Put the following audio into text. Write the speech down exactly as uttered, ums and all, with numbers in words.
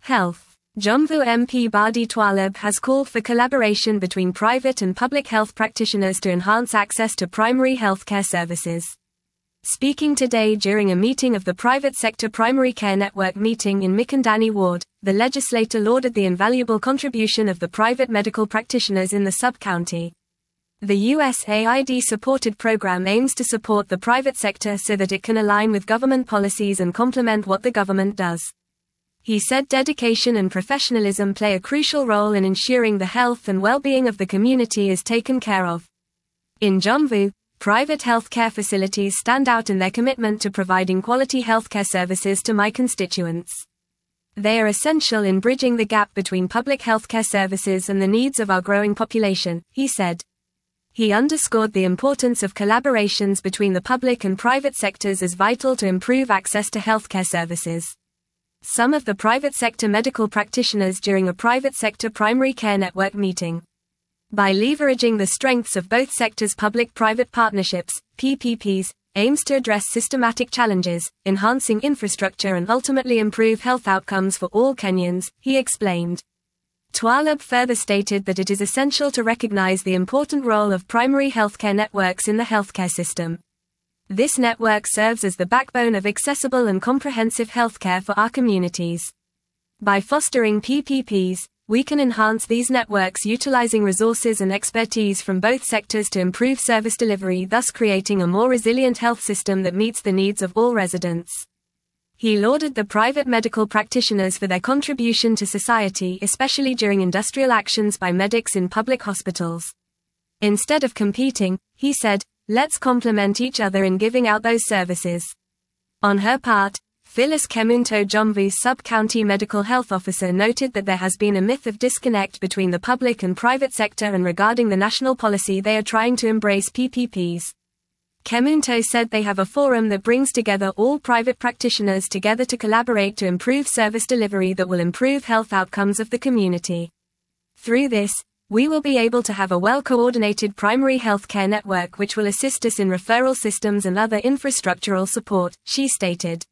Health. Jammu M P Badi Twalib has called for collaboration between private and public health practitioners to enhance access to primary healthcare services. Speaking today during a meeting of the Private Sector Primary Care Network meeting in Mikandani Ward, the legislator lauded the invaluable contribution of the private medical practitioners in the sub-county. The U S A I D-supported program aims to support the private sector so that it can align with government policies and complement what the government does. He said dedication and professionalism play a crucial role in ensuring the health and well-being of the community is taken care of. In Jammu, private healthcare facilities stand out in their commitment to providing quality healthcare services to my constituents. They are essential in bridging the gap between public healthcare services and the needs of our growing population, he said. He underscored the importance of collaborations between the public and private sectors as vital to improve access to healthcare services. Some of the private sector medical practitioners during a private sector primary care network meeting. By leveraging the strengths of both sectors, public-private partnerships, P P Ps, aims to address systematic challenges, enhancing infrastructure and ultimately improve health outcomes for all Kenyans, he explained. Twalib further stated that it is essential to recognize the important role of primary healthcare networks in the healthcare system. This network serves as the backbone of accessible and comprehensive healthcare for our communities. By fostering P P Ps, we can enhance these networks utilizing resources and expertise from both sectors to improve service delivery, thus creating a more resilient health system that meets the needs of all residents. He lauded the private medical practitioners for their contribution to society, especially during industrial actions by medics in public hospitals. Instead of competing, he said, let's complement each other in giving out those services. On her part, Phyllis Kemunto, Jammu's sub-county medical health officer, noted that there has been a myth of disconnect between the public and private sector and regarding the national policy they are trying to embrace P P Ps. Kemunto said they have a forum that brings together all private practitioners together to collaborate to improve service delivery that will improve health outcomes of the community. Through this, we will be able to have a well-coordinated primary healthcare network which will assist us in referral systems and other infrastructural support, she stated.